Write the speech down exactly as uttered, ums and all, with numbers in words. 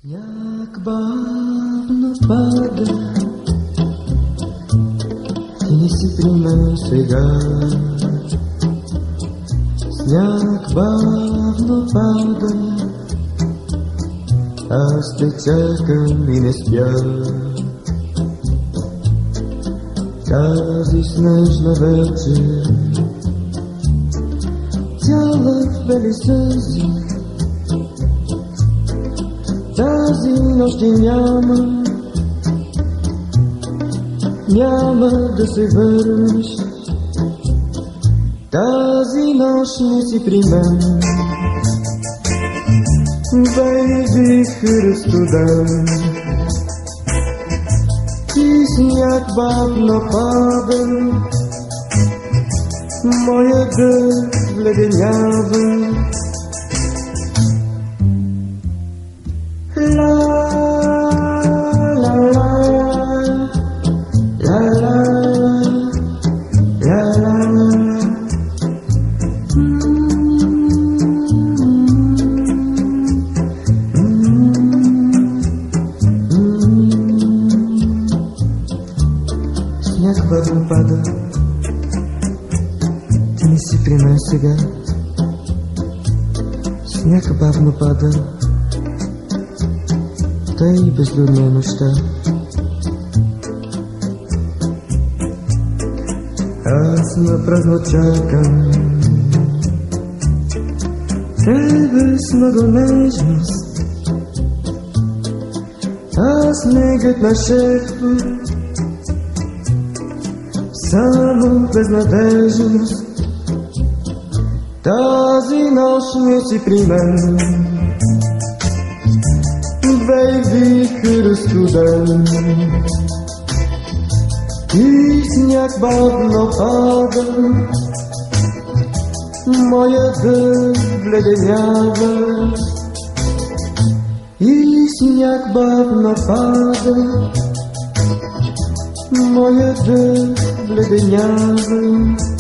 Сняг бавно пада, ти не си при мен сега. Сняг бавно пада, аз те чакам и не спя. Тази снежна вечер, цяла в бели сълзи, тази нощ и няма, няма да се върнеш. Тази нощ не си при мен, бей вихър студен и сняг бавно пада, моя дъх вледенява. La la la la la la la la. Сняг бавно пада, ти не си при мен сега. Сняг бавно пада, тъй безлюдна нощта. Аз напразно чакам тебе с много нежност. Аз снегът на шефа, само безнадежност. Тази нощ не си при мен, бей вихър студен и сняг бавно пада, моя дъх вледенява. И сняг бавно пада, моя дъх вледенява.